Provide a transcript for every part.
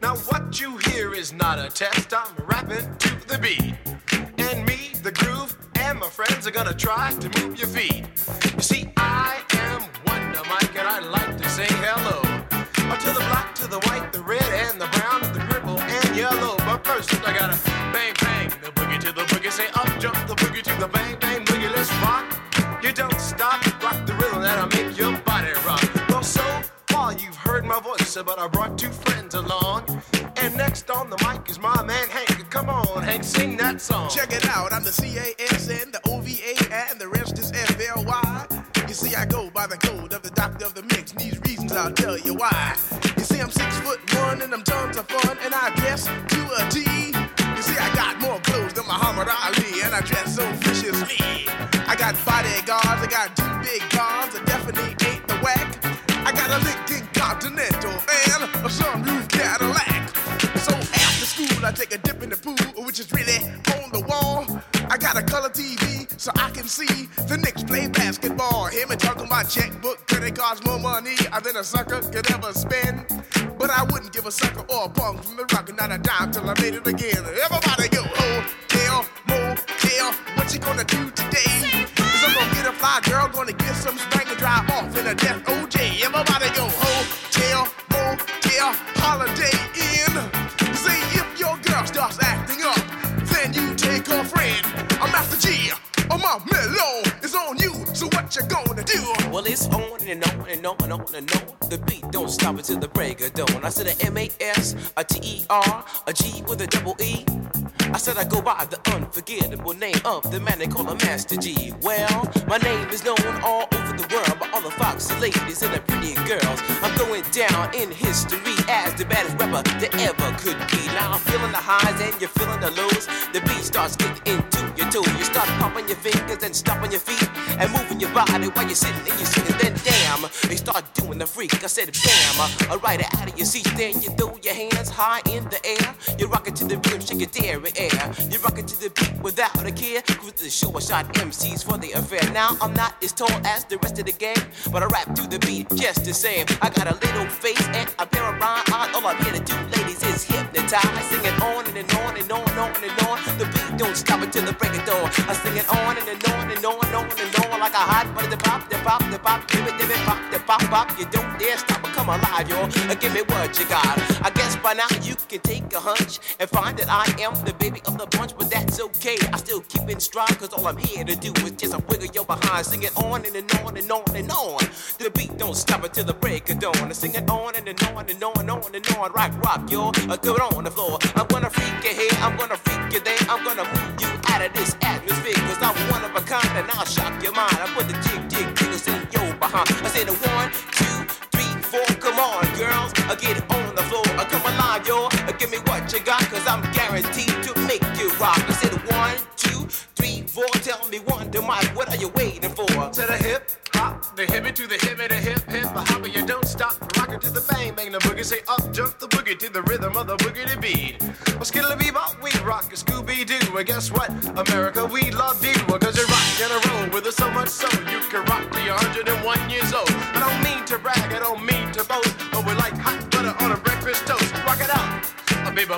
Now what you hear is not a test. I'm rapping to the beat. And me, the groove, and my friends are gonna try to move your feet. You see, I am Wonder Mike, and I like to say hello. To the black, to the white, the red, and the brown, the purple, and yellow. But first, I gotta bang, bang, the boogie to the boogie. Say up, jump the boogie to the bang, bang, boogie. Let's rock. You don't stop, rock the rhythm that'll make your body rock. Well, so far you've heard my voice, but I brought two friends along. And next on the mic is my man Hank. Come on, Hank, sing that song. Check it out, I'm the CASN, the OVA, and the rest is FLY. You see, I go by the code of the doctor of the mix, and these reasons I'll tell you why. You see, I'm 6'1", and I'm tons of fun, and I dress to a T. You see, I got more clothes than Muhammad Ali, and I dress so viciously. I got bodyguards, I got two big cars, that definitely ain't the whack. I got a Lincoln Continental and a sunroof Cadillac. So after school, I take a dip in the pool, which is really on the wall. I got a color TV so I can see the Knicks play basketball. Hear me talking about checkbook, credit cards, more money than a sucker could ever spend. But I wouldn't give a sucker or a punk from the rock, not a dime till I made it again. Everybody go, hotel, motel, what you gonna do today? Cause I'm gonna get a fly girl, gonna get some spank and drive off in a death OJ. Everybody go, hotel, motel, holiday inn. See if your girl starts acting up, then you take her friend. I'm Master G, my mellow is on you, so what you gonna do? Well, it's on and on and on and on and on. The beat don't stop until the break of dawn. I said a M-A-S, a T-E-R, a G with a double E. I said I go by the unforgettable name of the man they call a Master G. Well, my name is known all over the world by all the foxy ladies and the pretty girls. I'm going down in history as the baddest rapper that ever could be. Now I'm feeling the highs and you're feeling the lows. The beat starts getting into your toe. You start popping your fingers and stomping your feet and moving your body while you're sitting and you're sitting. Then damn, they start doing the freak. I said bam, right out of your seat. Then you throw your hands high in the air. You rock it to the rhythm, shake your dairy air. You rock it to the beat without a care. Cruise to the show, I shot MCs for the affair. Now I'm not as tall as the rest of the gang, but I rap to the beat just the same. I got a little face and a pair of rhyme eyes. All I'm here to do, ladies, is hypnotize. I sing it on and on and on and on and on. The beat don't stop until the break of dawn. I sing it on and on and on and on and on like a hot butter. The pop, the pop, the pop, give it, pop, the pop, pop. You don't dare stop or come alive, y'all. Give me what you got. I guess by now you can take a hunch and find that I am the baby of the bunch, but that's okay. I still keep in stride, cause all I'm here to do is just a wiggle your behind. Sing it on and on and on and on. The beat don't stop until the break of dawn. I sing it on and on and on and on and on. Rock, y'all. Go on the floor. I'm gonna freak you here, I'm gonna freak you there. I'm gonna move you out of this atmosphere, cause I'm one of a kind and I'll shock your mind. I put the jiggles in your behind. I say the 1, 2, 3, 4. Come on, girls, get it on the floor. Come alive, y'all. Give me what you got, cause I'm guaranteed to make you rock. I said 1, 2, 3, 4. Tell me Wonder Mike, what are you waiting for? To the hip hop, the hippie to the hippie, the hip hop, you don't stop. Rock it to the bang bang, the boogie. Say up, jump the boogie to the rhythm of the boogie to beat. Well, skittle bebop, we rock a Scooby Doo. And guess what, America, we love you. Cause you rock in a row with us so much so you can rock till you're 101 years old. I don't mean to brag, I don't mean to boast, but we're like hot butter on a breakfast toast. Rock it out, baby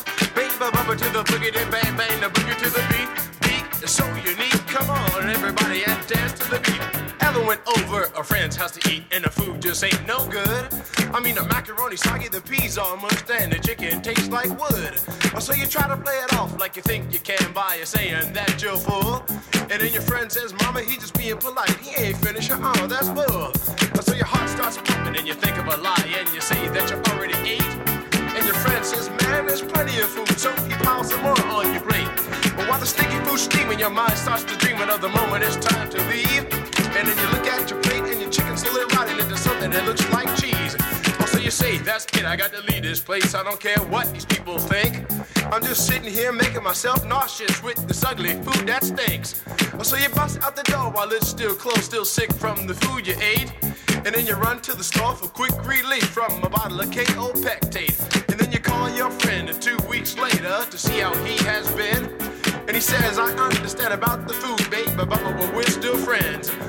bubba to the boogie to bang bang, the boogie to the beat. Beat is so unique. Come on, everybody, and dance to the beat. Ever went over a friend's house to eat and the food just ain't no good? I mean, the macaroni soggy, the peas almost, and the chicken tastes like wood. So you try to play it off like you think you can by saying that you're full. And then your friend says, Mama, he just being polite. He ain't finished. Oh, that's bull. So your heart starts pumping and you think of a lie and you say that you already ate. And your friend says, man, there's plenty of food, so he piles some more on your plate. But while the sticky food's steaming, your mind starts to dream of the moment it's time to leave. And then you look at your plate and your chicken's slowly rotting into something that looks like cheese. So you say, that's it, I got to leave this place. I don't care what these people think. I'm just sitting here making myself nauseous with this ugly food that stinks. So you bust out the door while it's still closed, still sick from the food you ate. And then you run to the store for quick relief from a bottle of KO Pectate. And then you call your friend 2 weeks later to see how he has been. And he says, I understand about the food, babe, but we're still friends.